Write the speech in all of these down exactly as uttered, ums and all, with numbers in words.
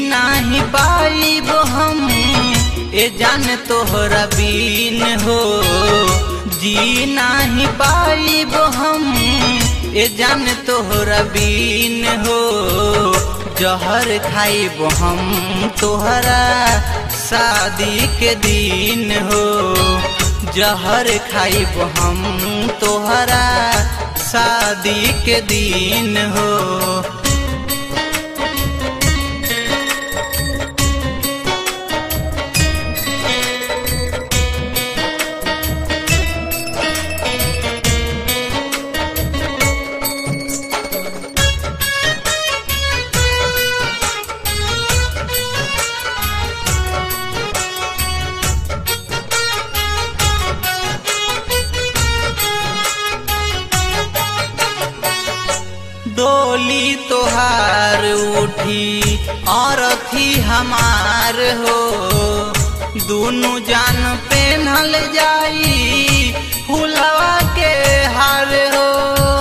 नाही पाइब हम ए जान तोहरा बीन हो, जी नाही पाइब हम ए जान तोहरा बीन हो। जहर खाइब हम तोहरा शादी के दिन हो, जहर खाइब हम तोहरा शादी के दिन हो। डोली तोहार उठी और थी हमार हो, दोनों जान पेन्हल जाई फुलवा के हार हो।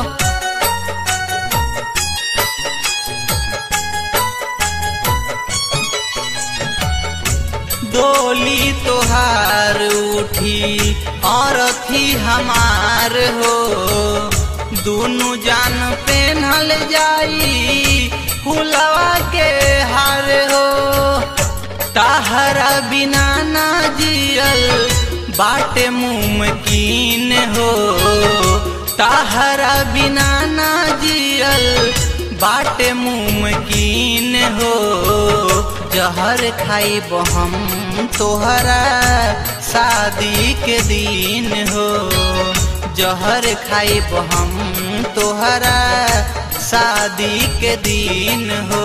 डोली तोहार उठी और थी हमार हो, दोनों जान पेन्हल जाई फुलवा के हार हो। ताहरा बिना ना जियल बाटे मुमकिन हो, ताहरा बिना ना जियल बाटे मुमकिन हो। जहर खाइब हम तोहरा शादी के दिन हो, जहर खाइब हम तोहरा शादी के दिन हो।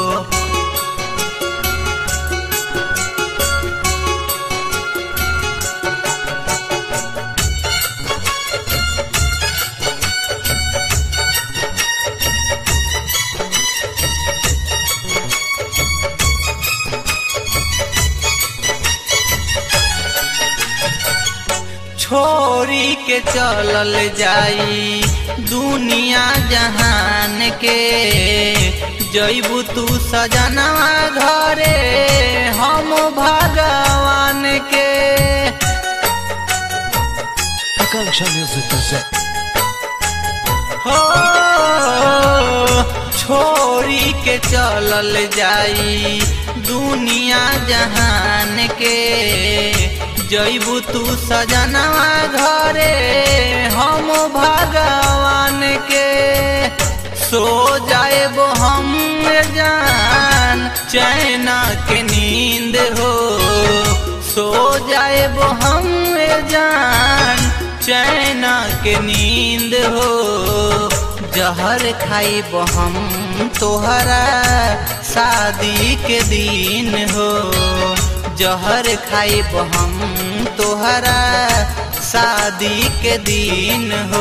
छोरी के चलल जाई दुनिया जहान के, जइबू तू सजनवा घरे हम भगवान के। Akanksha music present. हो छोरी के चलल जाई दुनिया जहान के, जइबू तू सजनवा घरे हम भगवान के। सो जाएबो हम जान चैना के नींद हो, सो जाएबो हम जान चैना के नींद हो। जहर खाइब हम तोहरा शादी के दिन हो, जहर खाइब हम तोहरा शादी के दिन हो।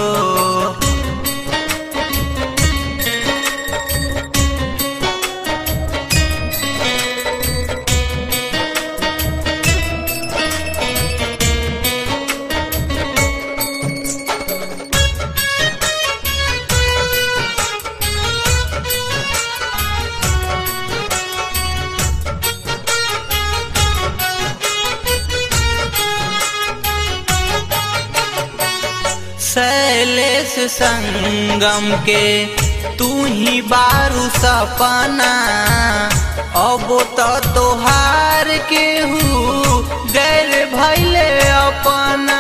शैलेश संगम के तू ही बारू सपना, अब तो तोहार के हूँ गैर भैले अपना।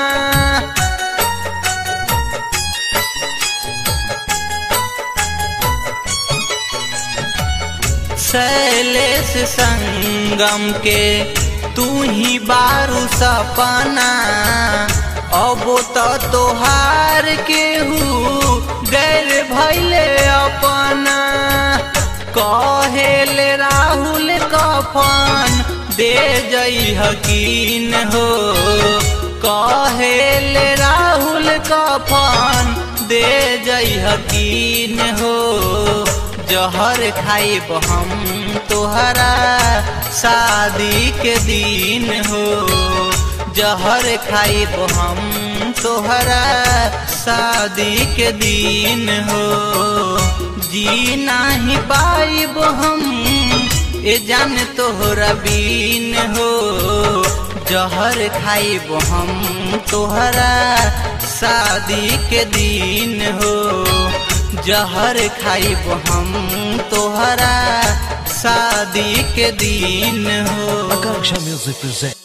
शैलेश संगम के तू ही बारू सपना, अब तो तोहार के हूँ गैर भैले अपना। कहेले राहुल कफन दे जई हकीन हो, कहेले राहुल कफन दे जई हकीन हो। जहर खाइब हम तोहरा शादी के दिन हो, जहर खाइब हम तोहरा शादी के दिन हो। जी नाही पाइब हम ए जान तोहरा बीन हो जहर खाइब हम तोहरा शादी के दिन हो जहर खाइब हम तोहरा शादी के दिन हो। Akanksha Music presents